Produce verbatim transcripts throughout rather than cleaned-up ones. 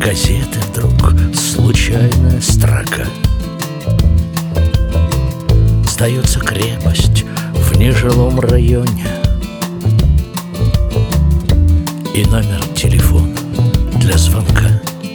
газеты вдруг случайная строка. Сдается крепость в нежилом районе и номер телефона для звонка.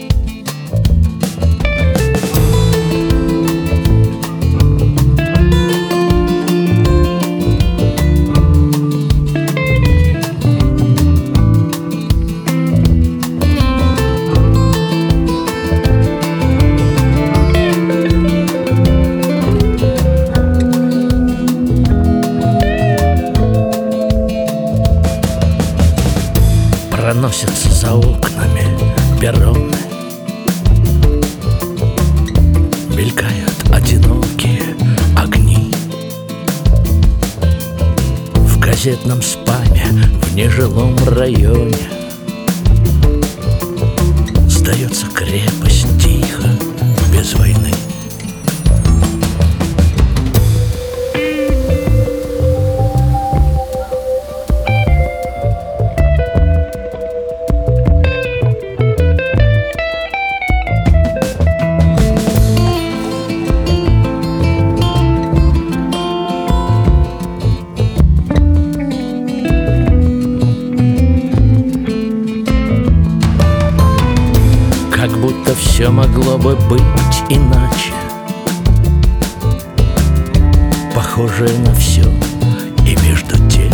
Проносятся за окнами перроны, мелькают одинокие огни. В газетном спаме в нежилом районе сдается крепость тихо, без войны. Как будто все могло бы быть иначе, похожее на все и между тем.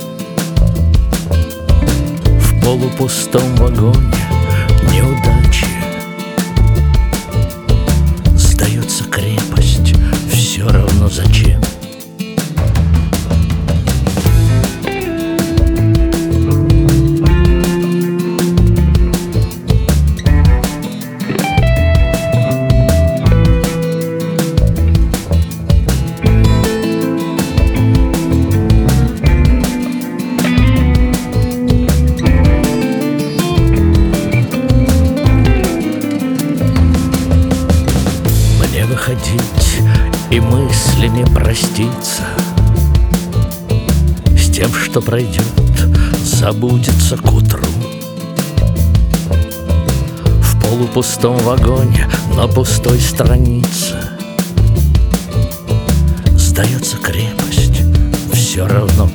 В полупустом вагоне неудачи сдается крепость все равно зачем. Выходить и мыслями проститься с тем, что пройдет, забудется к утру. В полупустом вагоне на пустой странице сдается крепость все равно